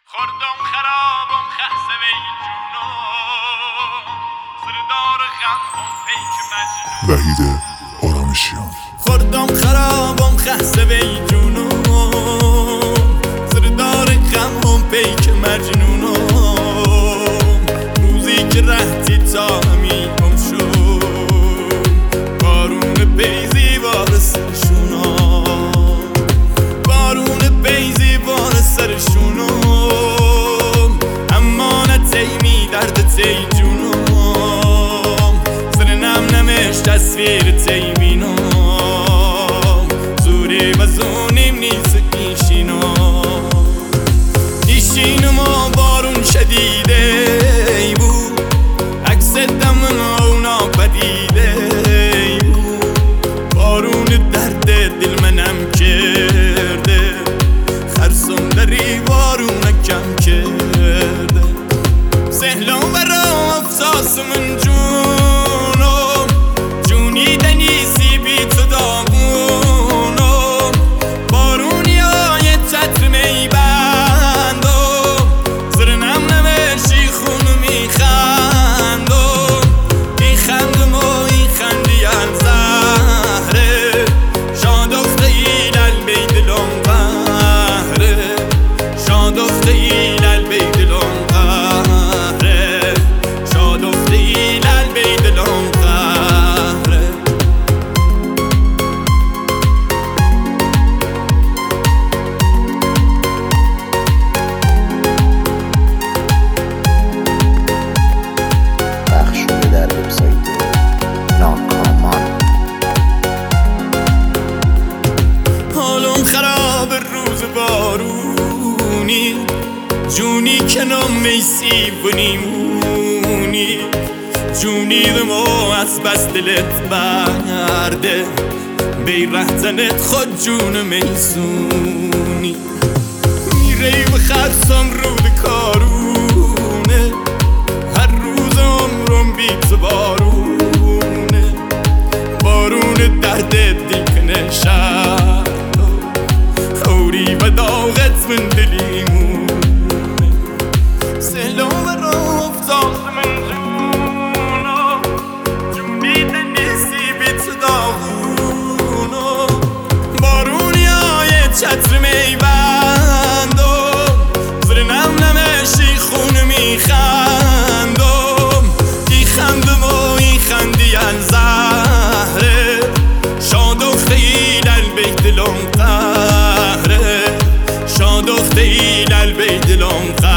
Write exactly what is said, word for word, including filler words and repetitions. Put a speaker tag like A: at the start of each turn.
A: خوردم خرابم خسته وی جونم سردار غم هم پیک مجنون
B: وحید آرامشیان.
A: خوردم خرابم خسته وی جونم سردار غم هم پیک مجنونم روزی که رهتی تا همیمم شد بارون بیزی بار سرشونم بارون بیزی بار سرشونم امانت ایمی درد تی جونم سر نم نمش تصویر تی بینم زوری و زونیم نیست ایشینم ایشینم و بارون شدیده ای بود عکس دم اونا پدیده ای بود بارون درد دل منم کرده خرسم دری بارون کم کرده سهلم برا افساس من جونم جونی دنیسی بی تو داغونم بارونی های چتر میبندم زر نم نمشی خون میخندم میخندم و این خندی از زهره شادخته ای للبی دلم قهره شادخته ای للبی دلم قهره شادخته ای للبی دلم قهره
C: پخش شده در وبسایت ناکامان.
A: حالم خراب روز بارونی جونی کنم میسی بنیمونی جونی دمو از بس دلت برده بی رهزنت خود جون میسونی میره و خرسم رود کارونه هر روز عمرم بی تو بارونه بارون درد دل کنه شب خوری و داغت من دلیمونه سهلم و را افتاد من جونم جونی دنیسی بی تو داغونم بارونی های چتر میبندم زر نم نمشی خون میخندم ای خندم و ای خندی از زهره شادخته ای للبی دلم قهره شادخته ای للبی دلم قهره